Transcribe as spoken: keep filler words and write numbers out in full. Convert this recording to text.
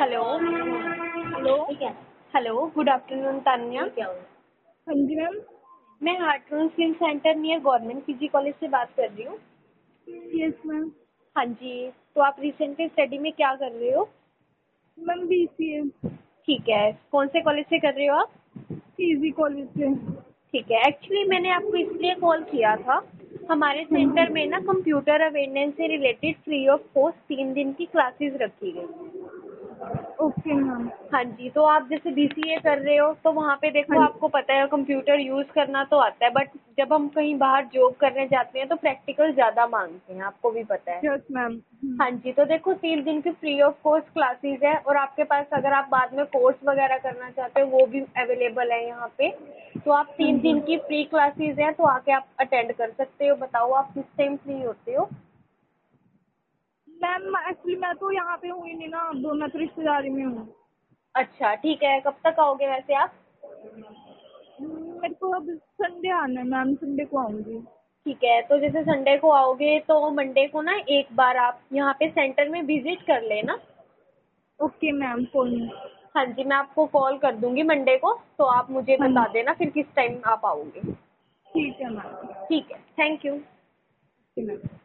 Hello. Hello. Hello, good afternoon Tanya. हाँ जी ma'am. मैं हार्टरून skill centre near government PG college से बात कर रही हूँ। Yes ma'am. हाँ जी, तो आप रिसेंटली स्टडी में क्या कर रहे हो? Ma'am B C A. ठीक है, कौन से कॉलेज से कर रहे हो आप? पीजी कॉलेज से। ठीक है, एक्चुअली मैंने आपको इसलिए कॉल किया था, हमारे हाँ सेंटर जी। में ना कंप्यूटर अवेयरनेस से रिलेटेड फ्री ऑफ कॉस्ट तीन दिन की क्लासेस रखी गई। Okay ma'am. हाँ जी, तो आप जैसे बी सी ए कर रहे हो तो वहाँ पे देखो हाँ आपको पता है कंप्यूटर यूज़ करना तो आता है, बट जब हम कहीं बाहर जॉब करने जाते हैं तो प्रैक्टिकल ज़्यादा मांगते हैं, आपको भी पता है। Yes ma'am. हाँ जी, तो देखो तीन दिन की फ्री ऑफ कॉस्ट क्लासेस है और आपके पास अगर आप बाद में कोर्स वगैरह करना चाहते हो वो भी अवेलेबल है यहाँ पे। तो आप हाँ तीन जी दिन की फ्री क्लासेस हैं तो आके आप अटेंड कर सकते हो। बताओ आप किस टाइम फ्री होते हो? मैम, एक्चुअली मैं तो यहाँ पे हूँ ही नहीं ना, दो मैं तो रिश्तेदारी में हूँ। अच्छा ठीक है, कब तक आओगे वैसे आप? मेरे को अब संडे आना है मैम, संडे को आऊँगी। ठीक है, तो जैसे संडे को आओगे तो मंडे को ना एक बार आप यहाँ पे सेंटर में विजिट कर लेना। ओके मैम, कोई नहीं। हाँ जी, मैं आपको कॉल कर दूंगी मंडे को, तो आप मुझे हाँ बता जी, देना फिर किस टाइम आप आओगे। ठीक है मैम। ठीक है, थैंक यू। Okay ma'am.